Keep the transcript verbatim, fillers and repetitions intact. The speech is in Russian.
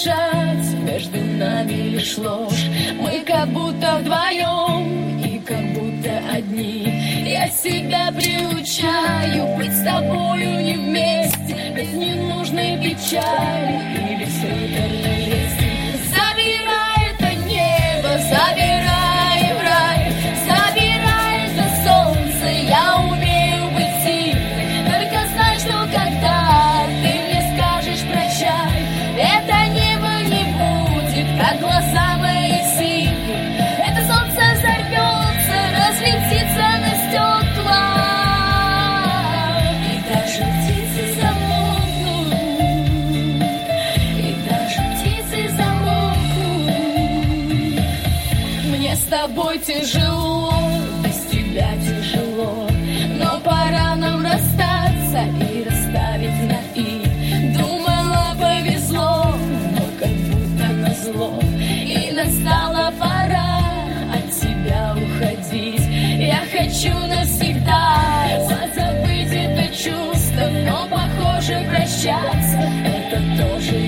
дышать, между нами лишь ложь. Мы как будто вдвоем и как будто одни. Я себя приучаю быть с тобою не вместе, без ненужной печали и без приторной лести. Забирай это небо, забирай в рай, забирай это солнце, я умею быть сильной. Только знай, что когда ты мне скажешь прощай, это небо не будет, как глаза мои синие. Это солнце взорвется, разлетится на стекла, и даже птицы замолкнут, и даже птицы замолкнут. Мне с тобой тяжело, без тебя тяжело, но пора нам расстаться и расставить на «и». Думала, повезло, но как будто назло, и настала пора от тебя уходить. Я хочу навсегда позабыть это чувство, но, похоже, прощаться — это тоже